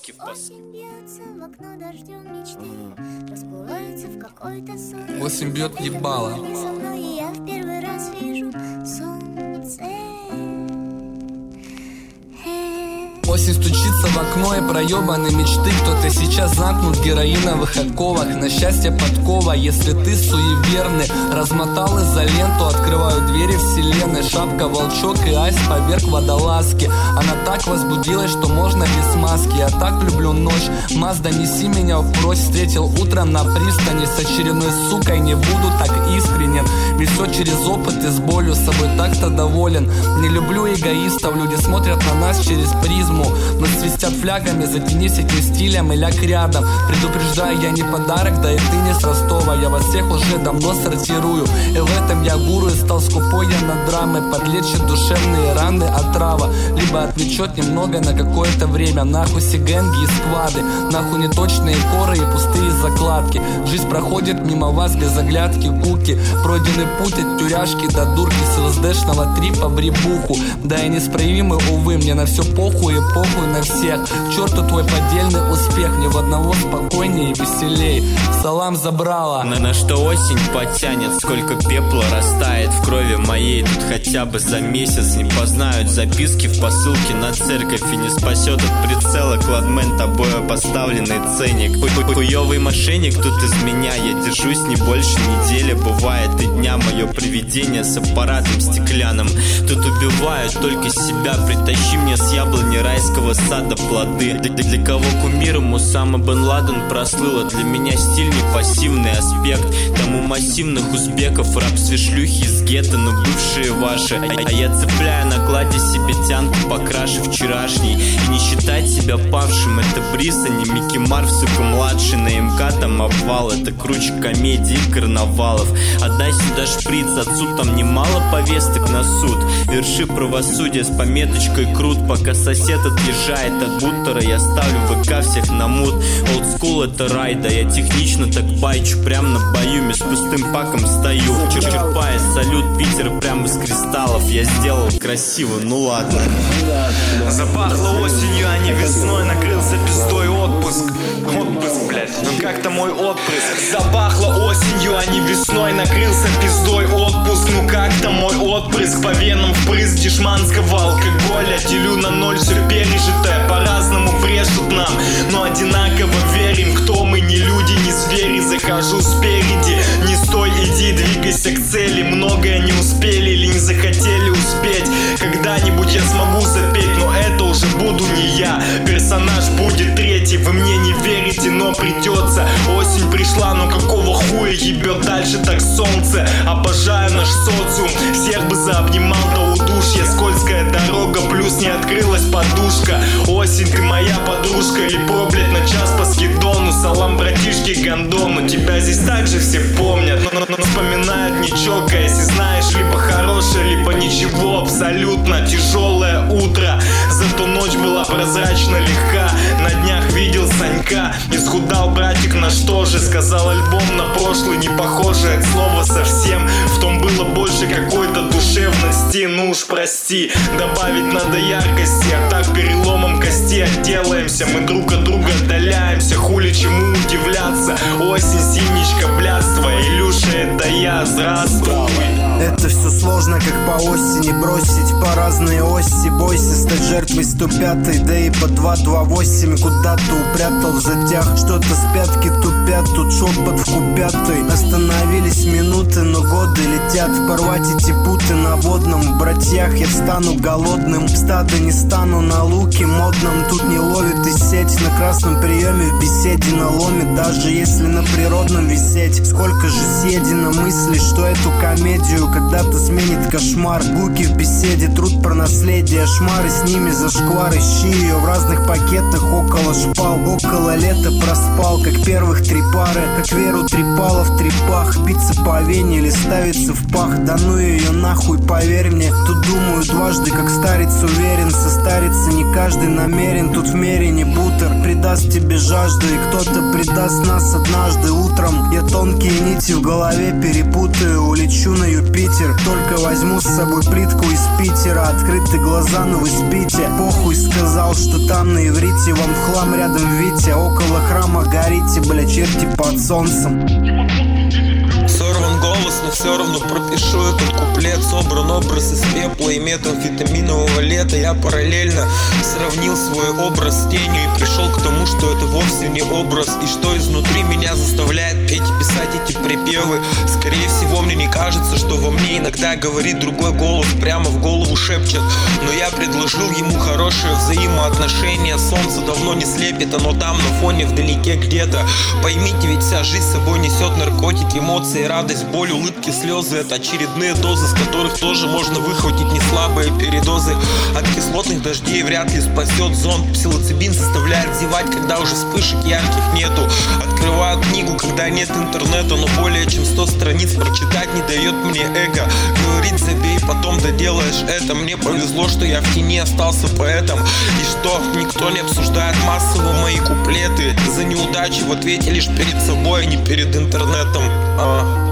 Осень бьется в окно дождем мечты, расплываются в какой-то сон. Осень бьет ебало. Со мной, и я в первый раз вижу солнце. Осень стучится в окно и проебаны мечты. Кто-то сейчас замкнут в героиновых оковах. На счастье подкова, если ты суеверный. Размотал изоленту, открываю двери вселенной. Шапка, волчок и айс поверх водолазки. Она так возбудилась, что можно без маски. Я так люблю ночь, Мазда, неси меня вбрось. Встретил утром на пристани с очередной сукой. Не буду так искренен, ведь все через опыт и с болью. С собой так-то доволен. Не люблю эгоистов, люди смотрят на нас через призму. Но свистят флягами, затянись этим стилем и ляг рядом. Предупреждаю, я не подарок, да и ты не с Ростова. Я вас всех уже давно сортирую, и в этом я гуру. И стал скупой я на драмы, подлечит душевные раны отрава. Либо отвлечет немного на какое-то время. Нахуй сигенги и сквады, нахуй неточные коры и пустые закладки. Жизнь проходит мимо вас без оглядки, куки. Пройденный путь от тюряшки до дурки, с ЛСДшного трипа в ребуху. Да и неисправимый, увы, мне на все похуй и похуй на всех. К черту твой поддельный успех, ни в одного спокойнее и веселей. Салам забрала. На что осень потянет, сколько пепла растает в крови моей. Тут хотя бы за месяц не познают записки в посылке на церковь. И не спасет от прицела кладмен тобою поставленный ценник. Хуёвый мошенник тут из меня, я держусь не больше недели. Бывает и дня, мое привидение с аппаратом стеклянным. Тут убивают только себя, притащи мне с яблони райского сада плоды. Для кого кумиром Усама бен Ладен прослыла, для меня стиль не пассивный аспект. Там у массивных узбеков рабстве шлюхи из гетто, но бывшие ваши. А я цепляю на кладе себе тянку покраше вчерашней. И не считать себя павшим, это бриз, а не Микки Марв, сука, младший. На МК там обвал, это круче комедий и карнавалов. Отдай сюда шприц, отцу там немало повесток на суд. Верши правосудие с пометочкой крут, пока сосед отъезжает от бутера. Я ставлю в ВК всех на мут. Олдскул это рай, да я технично так байчу. Прям на баюме с пустым паком стою, черпая салют Питер прямо из кристаллов. Я сделал красиво, ну ладно. Запахло осенью, а не весной. Накрылся пиздой отпуск. Отпуск, блядь, ну как-то мой отпрыск. Запахло осенью, а не весной. Накрылся пиздой отпуск. Ну как-то мой отпрыск. По венам впрыск дешманского алкоголя. Делю на ноль все пережитое. По-разному брешут нам, но одинаково верим. Кто мы, не люди, не звери. Захожу спереди. Не стой, иди, двигайся к цели. Многое не успели или не захотели успеть. Когда-нибудь я смогу запеть, но это уже буду не я. Персонаж будет третий, вы мне не верите, но придется. Осень пришла, но какого хуя ебет дальше так солнце. Обожаю наш социум, всех бы заобнимал до удушья. Скользкая дорога, плюс не открылась подушка. Осень, ты моя подружка, или про, блядь, на час по скидону. Салам, братишки, гондону, тебя здесь также все помнят, но вспоминают не чокаясь. И знаешь, либо хорошее, либо ничего. Абсолютно тяжелое утро, зато ночь была прозрачно легка. На днях видел Санька, исхудал братик, на что же? Сказал, альбом на прошлый не похожий от слова совсем. В том было больше какой-то душевности, ну уж прости. Добавить надо яркости, а так переломом кости отделаемся. Мы друг от друга отдаляемся, хули чему удивляться. Осень, синичка, блядство, Илюша, это я, здравствуй. Это все сложно, как по осени бросить по разные оси. Бойся стать жертвой 105-й, да и по 228. Куда-то упрятал в затяг, что-то с пятки тупят. Тут шепот в купятый. Остановились минуты, но годы летят. Порвать эти путы на водном. В братьях я встану голодным. В стадо не стану на луке модном. Тут не ловит и сеть. На красном приеме в беседе наломит. Даже если на природном висеть. Сколько же съедено мыслей, что эту комедию когда-то сменит кошмар. Гуки в беседе, труд про наследие. Шмары с ними зашквар. Ищи ее в разных пакетах около шпал. Около лета проспал, как первых три пары. Как веру трепало в трепах. Биться по вене или ставиться в пах. Да ну ее нахуй, поверь мне. Тут думаю дважды, как старец уверен. Состариться не каждый намерен. Тут в мере не бутер. даст тебе жажду, и кто-то предаст нас однажды утром. Я тонкие нити в голове перепутаю, улечу на Юпитер. Только возьму с собой плитку из Питера. Открыты глаза, но вы спите. Похуй, сказал, что там на иврите. Вам в хлам рядом Витя. Около храма горите, бля, черти под солнцем. Сорван голос, но все равно пропишу этот куплет. Собран образ из пепла и метамфетаминового лета. Я параллельно сравнил свой образ с тенью и пришел к тому, что это вовсе не образ. И что изнутри меня заставляет петь и писать эти припевы. Скорее всего, мне не кажется, что во мне иногда говорит другой голос, прямо в голову шепчет. Но я предложил ему хорошее взаимоотношение. Солнце давно не слепит, оно там на фоне вдалеке где-то. Поймите, ведь вся жизнь с собой несет наркотики, эмоции, радость, боль, улыбки, слезы. Это очередные дозы, с которых тоже можно выхватить неслабые передозы. От кислотных дождей вряд ли спасет зонт. Псилоцибин заставляет зевать, когда уже вспышек ярких нету. Открываю книгу, когда нет интернета, но более чем 100 страниц прочитать не дает мне эго. Говорит, забей, потом доделаешь это. Мне повезло, что я в тени остался поэтом. И что, никто не обсуждает массово мои куплеты. За неудачи в ответе лишь перед собой, а не перед интернетом.